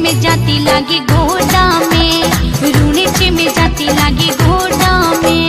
में जाती लागी घोड़ा में, रूने चिम जाती लागी घोड़ा में।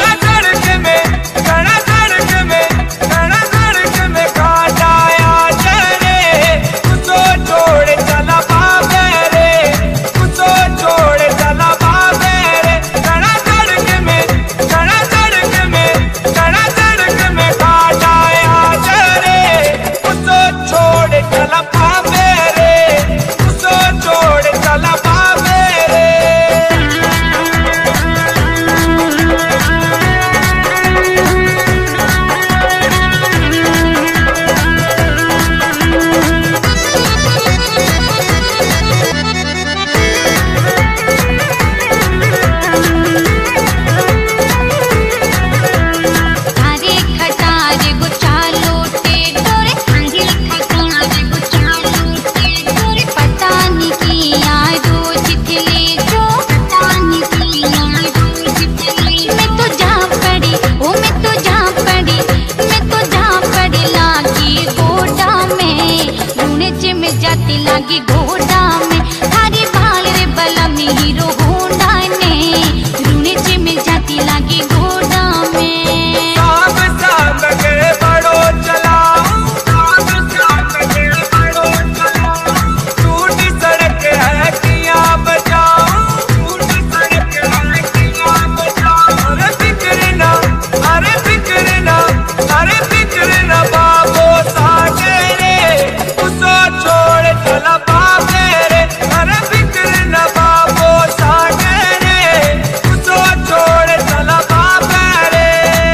लागी घोड़ा में थारी बाल रे बलम हीरो होंडा ने, रूने चिम जाती लागी घोड़ा में। साम साम के बड़ो चलाऊं, साम साम के बड़ो चलाऊं, टूटी सड़क है किया बजाऊं, टूटी सड़क है किया बजाऊं। अरे फिक्र ना, अरे फिक्र ना बाबो सागे रे, उसो छोड़ चला बाबे रे। अरे फिक्र न बाबो सागे रे, उसो छोड़ चला बाबे रे।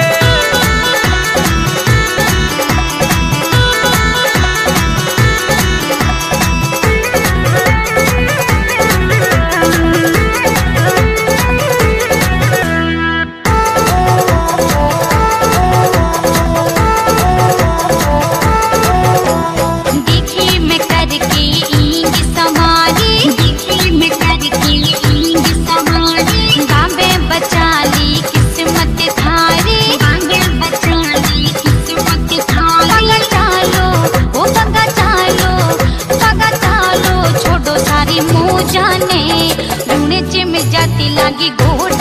देखी मैं करके ईंग समारी, देखी मैं करके ईंग समारी, गावे बचाली किस्मत थारी, गावे बचाली किस्मत थारी। पगा चालो छोड़ो सारी मुँह जाने, रूने चिम जाती लागी घोड़ा